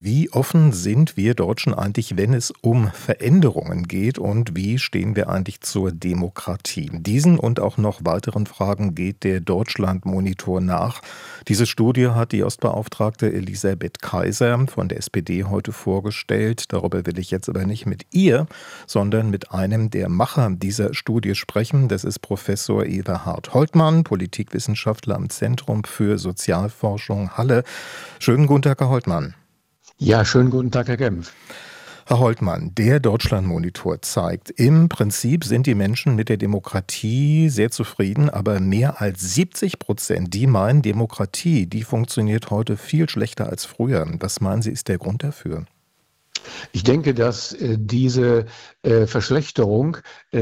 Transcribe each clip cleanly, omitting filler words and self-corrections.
Wie offen sind wir Deutschen eigentlich, wenn es um Veränderungen geht, und wie stehen wir eigentlich zur Demokratie? Diesen und auch noch weiteren Fragen geht der Deutschland-Monitor nach. Diese Studie hat die Ostbeauftragte Elisabeth Kaiser von der SPD heute vorgestellt. Darüber will ich jetzt aber nicht mit ihr, sondern mit einem der Macher dieser Studie sprechen. Das ist Professor Everhard Holtmann, Politikwissenschaftler am Zentrum für Sozialforschung Halle. Schönen guten Tag, Herr Holtmann. Ja, schönen guten Tag, Herr Kempf. Herr Holtmann, der Deutschlandmonitor zeigt, im Prinzip sind die Menschen mit der Demokratie sehr zufrieden, aber mehr als 70%, die meinen, Demokratie, die funktioniert heute viel schlechter als früher. Was meinen Sie, ist der Grund dafür? Ich denke, dass diese Verschlechterung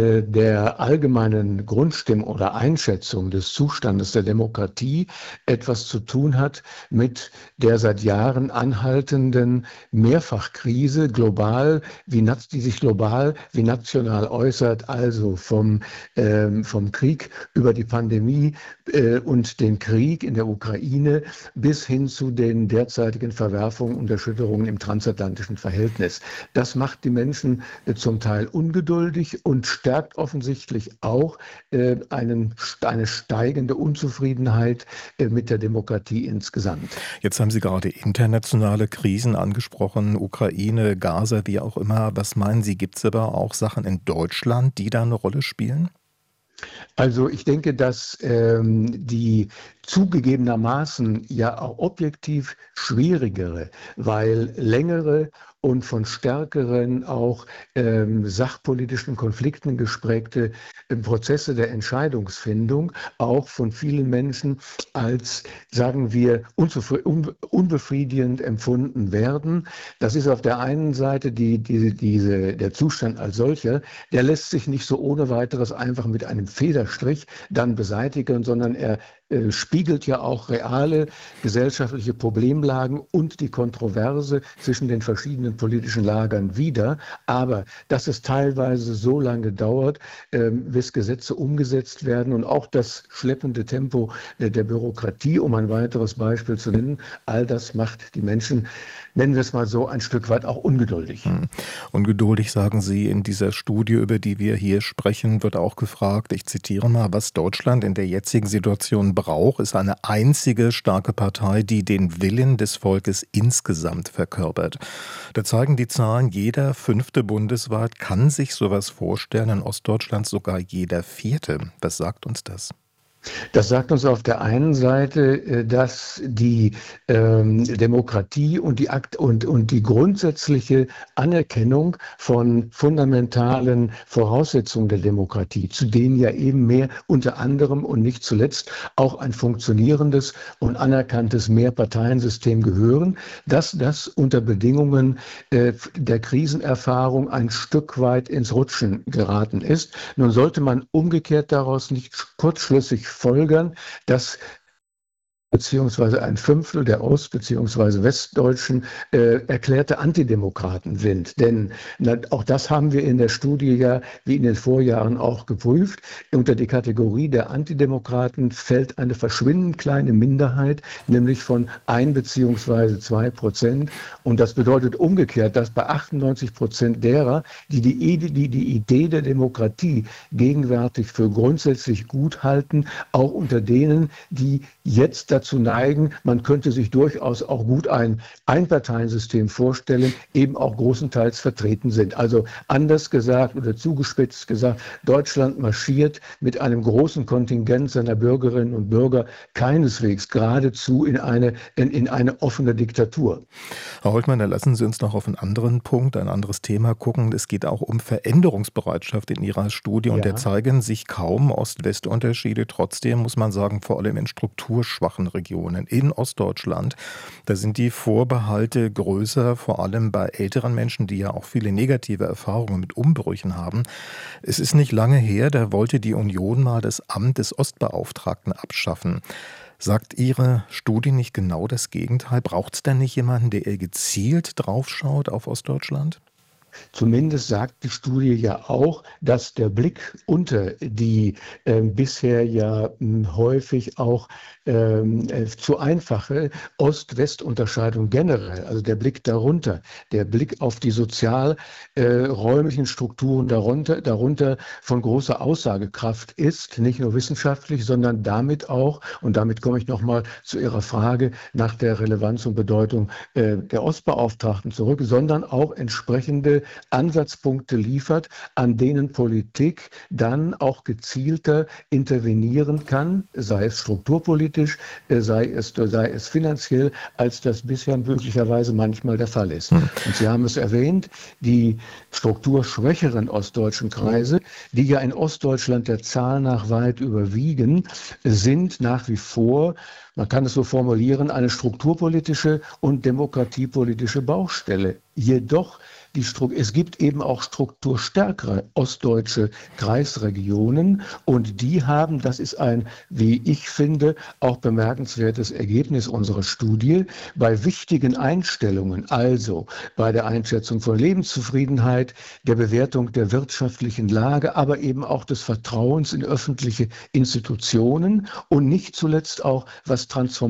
der allgemeinen Grundstimmung oder Einschätzung des Zustandes der Demokratie etwas zu tun hat mit der seit Jahren anhaltenden Mehrfachkrise global, die sich global wie national äußert, also vom Krieg über die Pandemie und den Krieg in der Ukraine bis hin zu den derzeitigen Verwerfungen und Erschütterungen im transatlantischen Verhältnis. Das macht die Menschen zum Teil ungeduldig und stärkt offensichtlich auch eine steigende Unzufriedenheit mit der Demokratie insgesamt. Jetzt haben Sie gerade internationale Krisen angesprochen, Ukraine, Gaza, wie auch immer. Was meinen Sie, gibt es aber auch Sachen in Deutschland, die da eine Rolle spielen? Also ich denke, dass die zugegebenermaßen ja auch objektiv schwierigere, weil längere und von stärkeren auch sachpolitischen Konflikten gesprägte Prozesse der Entscheidungsfindung auch von vielen Menschen als, sagen wir, unbefriedigend empfunden werden. Das ist auf der einen Seite der Zustand als solcher, der lässt sich nicht so ohne weiteres einfach mit einem Federstrich dann beseitigen, sondern er spiegelt ja auch reale gesellschaftliche Problemlagen und die Kontroverse zwischen den verschiedenen politischen Lagern wider. Aber dass es teilweise so lange dauert, bis Gesetze umgesetzt werden und auch das schleppende Tempo der Bürokratie, um ein weiteres Beispiel zu nennen, all das macht die Menschen, nennen wir es mal so, ein Stück weit auch ungeduldig. Ungeduldig, sagen Sie. In dieser Studie, über die wir hier sprechen, wird auch gefragt, ich zitiere mal, was Deutschland in der jetzigen Situation braucht, ist eine einzige starke Partei, die den Willen des Volkes insgesamt verkörpert. Da zeigen die Zahlen, jeder 5. bundesweit kann sich sowas vorstellen, in Ostdeutschland sogar jeder 4. Was sagt uns das? Das sagt uns auf der einen Seite, dass die Demokratie und die grundsätzliche Anerkennung von fundamentalen Voraussetzungen der Demokratie, zu denen ja eben mehr unter anderem und nicht zuletzt auch ein funktionierendes und anerkanntes Mehrparteiensystem gehören, dass das unter Bedingungen der Krisenerfahrung ein Stück weit ins Rutschen geraten ist. Nun sollte man umgekehrt daraus nicht kurzschlüssig folgern, dass beziehungsweise ein Fünftel der Ost- beziehungsweise Westdeutschen erklärte Antidemokraten sind. Denn auch das haben wir in der Studie ja wie in den Vorjahren auch geprüft. Unter die Kategorie der Antidemokraten fällt eine verschwindend kleine Minderheit, nämlich von 1 beziehungsweise 2%. Und das bedeutet umgekehrt, dass bei 98% derer, die Idee der Demokratie gegenwärtig für grundsätzlich gut halten, auch unter denen, die jetzt dazu neigen, man könnte sich durchaus auch gut ein Einparteiensystem vorstellen, eben auch großenteils vertreten sind. Also anders gesagt oder zugespitzt gesagt, Deutschland marschiert mit einem großen Kontingent seiner Bürgerinnen und Bürger keineswegs geradezu in eine offene Diktatur. Herr Holtmann, da lassen Sie uns noch auf einen anderen Punkt, ein anderes Thema gucken. Es geht auch um Veränderungsbereitschaft in Ihrer Studie, und da zeigen sich kaum Ost-West-Unterschiede. Trotzdem muss man sagen, vor allem in strukturschwachen Regionen in Ostdeutschland, da sind die Vorbehalte größer, vor allem bei älteren Menschen, die ja auch viele negative Erfahrungen mit Umbrüchen haben. Es ist nicht lange her, da wollte die Union mal das Amt des Ostbeauftragten abschaffen. Sagt Ihre Studie nicht genau das Gegenteil? Braucht es denn nicht jemanden, der eher gezielt draufschaut auf Ostdeutschland? Zumindest sagt die Studie ja auch, dass der Blick unter die bisher ja häufig auch zu einfache Ost-West-Unterscheidung generell, also der Blick darunter, der Blick auf die sozial-räumlichen Strukturen darunter von großer Aussagekraft ist, nicht nur wissenschaftlich, sondern damit auch, und damit komme ich nochmal zu Ihrer Frage nach der Relevanz und Bedeutung der Ostbeauftragten zurück, sondern auch entsprechende Ansatzpunkte liefert, an denen Politik dann auch gezielter intervenieren kann, sei es strukturpolitisch, sei es finanziell, als das bisher möglicherweise manchmal der Fall ist. Und Sie haben es erwähnt, die strukturschwächeren ostdeutschen Kreise, die ja in Ostdeutschland der Zahl nach weit überwiegen, sind nach wie vor, man kann es so formulieren, eine strukturpolitische und demokratiepolitische Baustelle. Jedoch es gibt eben auch strukturstärkere ostdeutsche Kreisregionen und die haben, das ist ein, wie ich finde, auch bemerkenswertes Ergebnis unserer Studie, bei wichtigen Einstellungen, also bei der Einschätzung von Lebenszufriedenheit, der Bewertung der wirtschaftlichen Lage, aber eben auch des Vertrauens in öffentliche Institutionen und nicht zuletzt auch, was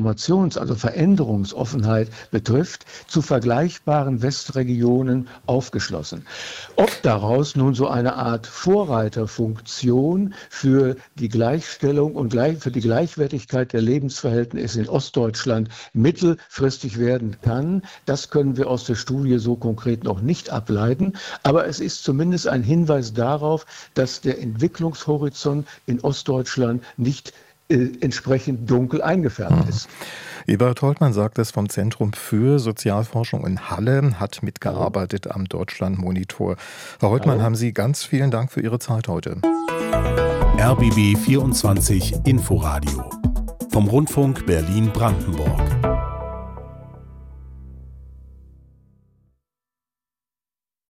also Veränderungsoffenheit betrifft, zu vergleichbaren Westregionen aufgeschlossen. Ob daraus nun so eine Art Vorreiterfunktion für die Gleichstellung und für die Gleichwertigkeit der Lebensverhältnisse in Ostdeutschland mittelfristig werden kann, das können wir aus der Studie so konkret noch nicht ableiten. Aber es ist zumindest ein Hinweis darauf, dass der Entwicklungshorizont in Ostdeutschland nicht entsprechend dunkel eingefärbt ist. Eberhard Holtmann sagt es vom Zentrum für Sozialforschung in Halle, hat mitgearbeitet am Deutschlandmonitor. Herr Holtmann, haben Sie ganz vielen Dank für Ihre Zeit heute. RBB 24 Inforadio vom Rundfunk Berlin-Brandenburg.